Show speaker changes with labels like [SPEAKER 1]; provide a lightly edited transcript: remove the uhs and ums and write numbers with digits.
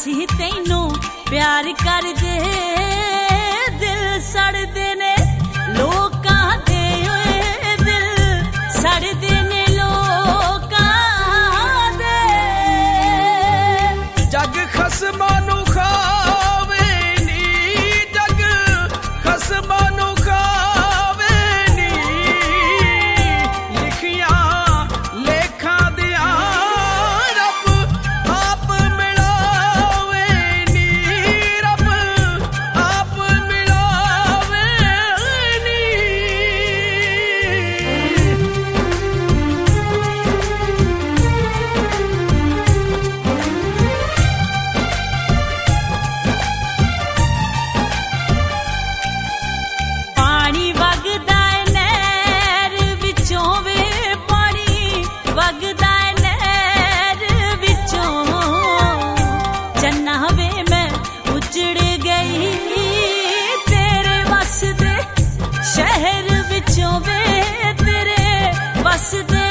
[SPEAKER 1] ਅਸੀਂ ਤੈਨੂੰ ਪਿਆਰ ਕਰਦੇ ਦਿਲ ਸੜਦੇ ਨੇ ਲੋਕਾਂ ਦੇ ਓਏ ਦਿਲ ਸੜਦੇ ਨੇ ਲੋਕਾਂ ਦੇ
[SPEAKER 2] ਜੱਗ ਖਸਮਾਂ ਨੂੰ ਖਾਵੇ ਨੀ ਜੱਗ ਖਸਮਾਂ ਨੂੰ ਖਾਵੇ ਨੀ ਲਿਖੀਆਂ ਲੇਖਾਂ ਦੀਆਂ ਰੱਬ ਆਪ ਮਿਲਾਵੇ ਨੀ ਰੱਬ ਆਪ ਮਿਲਾਵੇ ਨੀ
[SPEAKER 1] ਪਾਣੀ ਵਗਦਾ ਏ ਨਹਿਰ ਵਿੱਚੋਂ ਵੇ ਪਾਣੀ ਵਗਦਾ ਏ ਨਹਿਰ ਵਿੱਚੋਂ ਚੰਨਾ ਵੇ ਮੈਂ ਉਜੜ ਗਈ ਤੇਰੇ ਵਸਦੇ ਸ਼ਹਿਰ ਵਿੱਚੋਂ ਵੇ ਤੇਰੇ ਵਸਦੇ